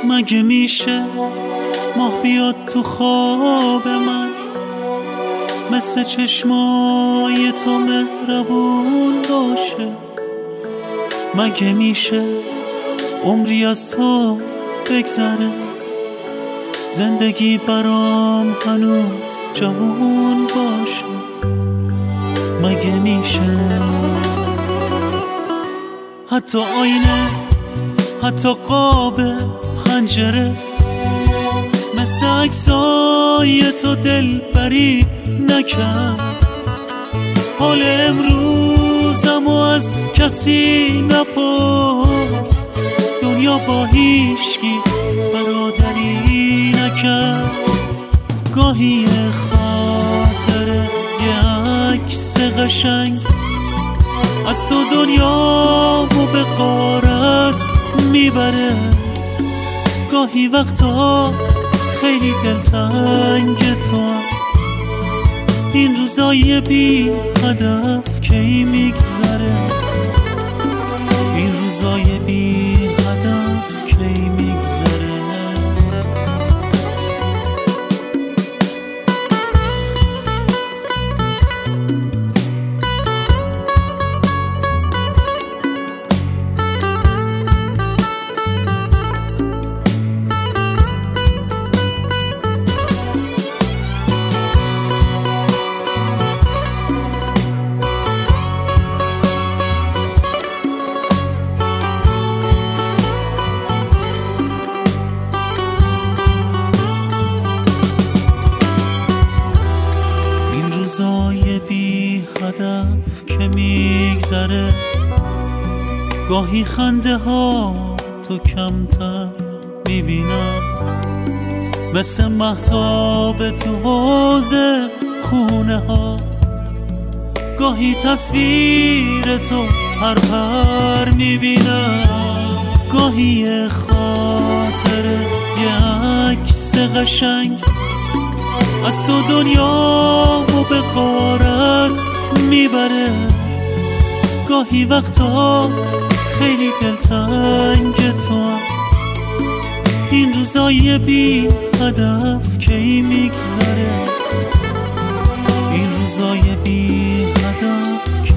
مگه میشه ماه بیاد تو خواب من، مثل چشمای تو مهربون باشه؟ مگه میشه عمری از تو بگذره، زندگی برام هنوز جوون باشه؟ مگه میشه حتی آینه، حتی قاب پنجره، مثل عکسای تو دلبری نکرد؟ حال امروزمو از کسی نپرس، دنیا با هیچکی برادری نکرد. گاهی خاطره یه عکس قشنگ از تو دنیامو به غارت میبره، گاهی وقتا خیلی دلتنگ تو. این روزای بی هدف کی میگذره، این روزای بی هدف کی میگذره؟ روزای بی هدف که میگذره، گاهی خنده ها تو کمتر میبینم، مثل مهتاب تو حوض خونه ها. گاهی تصویر تو پر میبینم، گاهی خاطره یه عکس قشنگ از تو دنیامو به غارت میبره، گاهی وقتا خیلی دلتنگ تو. این روزای بی هدف کی میگذره، این روزای بی هدف